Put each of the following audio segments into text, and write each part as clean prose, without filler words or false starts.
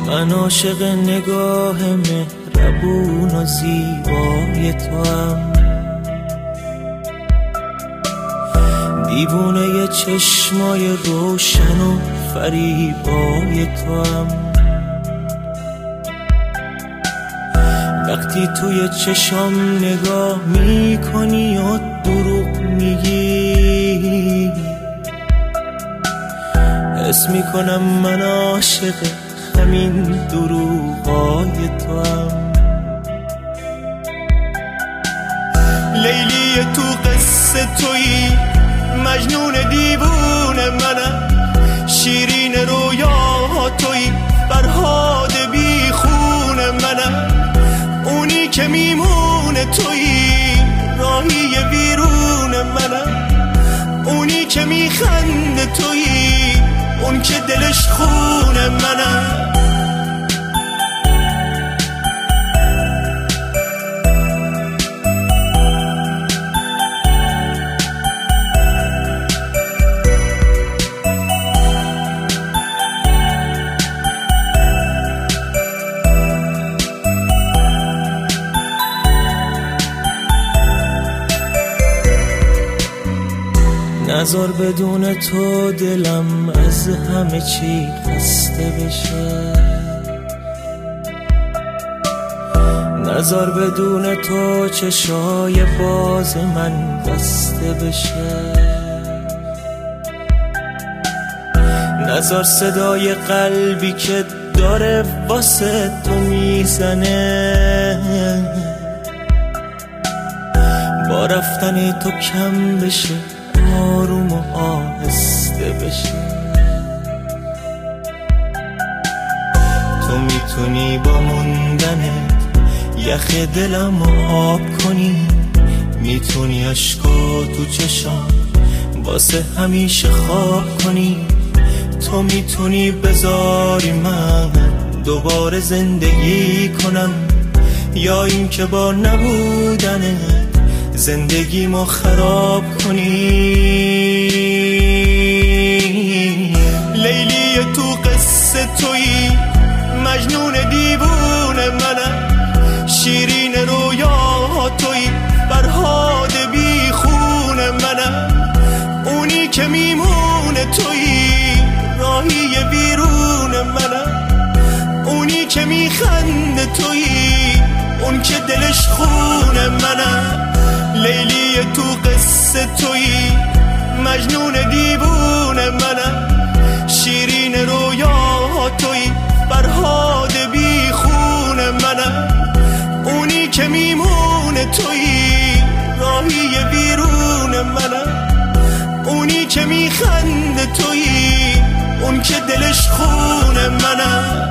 من عاشق نگاه مهربون و زیبای توام، دیوونه چشمای روشن و فریبای توام. وقتی توی چشام نگاه میکنی و دروغ میگی، حس میکنم من عاشق همین دروغای توام. لیلی تو قصه تویی، مجنون دیوونه منم، شیرین رویا تویی، فرهاد بی خون منم، اونی که میمونه تویی، راهی ویرون منم، اونی که میخنده تویی، اون که دلش خون منم. نذار بدون تو دلم از همه چی خسته بشه، نذار بدون تو چشای باز من بسته بشه، نذار صدای قلبی که داره واسه تو میزنه با رفتن تو کم بشه، آروم و آهسته بشه. تو میتونی با موندنت یخ دلم رو آب کنی، میتونی عشقا تو چشام واسه همیشه خواب کنی، تو میتونی بذاری من دوباره زندگی کنم، یا این که با نبودنت زندگیمو خراب کنی. لیلی تو قصه تویی، مجنون دیوونه منم، شیرین رویا تویی، فرهاد بی خون منم، اونی که میمونه تویی، راهی ویرون منم، اونی که میخنده تویی، اون که دلش خون منم. لیلی تو قصه تویی، مجنون دیوونه منم، شیرین رویا تویی، فرهاد بی خون منم، اونی که میمونه تویی، راهی ویرون منم، اونی که میخنده تویی، اون که دلش خون منم.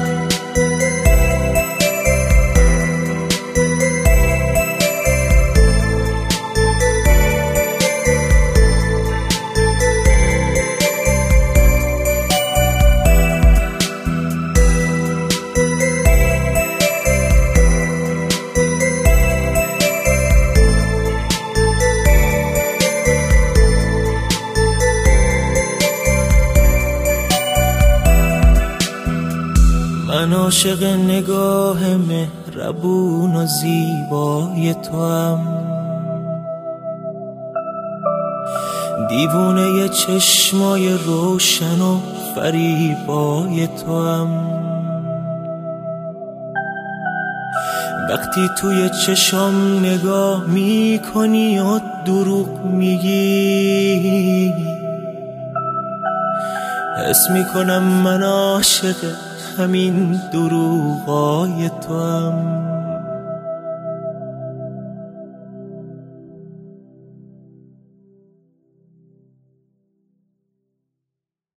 من عاشق نگاه مهربون و زیبای توام، دیوونه چشمای روشن و فریبای توام. وقتی توی چشام نگاه میکنی و دروغ میگی، حس میکنم من عاشق همین دروغای توام.